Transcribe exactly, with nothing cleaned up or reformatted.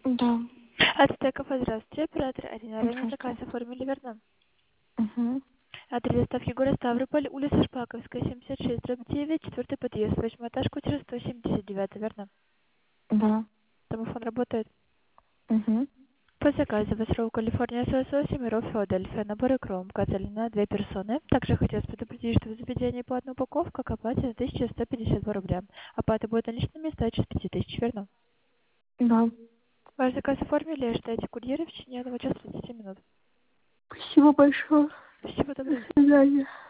Да. Ацтеков, здравствуйте. Оператор Арина. Ранее заказ Здравствуйте. оформили, верно? Угу. Адрес доставки город Ставрополь, улица Шпаковская, семьдесят шесть, дробь девять, четвертый подъезд, восьмой этаж, квартира сто семьдесят девять, верно? Да. Домофон работает. Угу. По заказу в СРО Калифорния сорок восемь, Миров, Филадельфия, набор икром, на две персоны. Также хотелось предупредить, что в заведении по одной упаковке к оплате тысяча сто пятьдесят два рубля. Оплата будет наличными сдача с пяти тысяч, верно? Да. Ваш заказ оформили, ожидайте курьера в течение одного часа тридцати минут. Спасибо большое. Спасибо, До добрый день. свидания.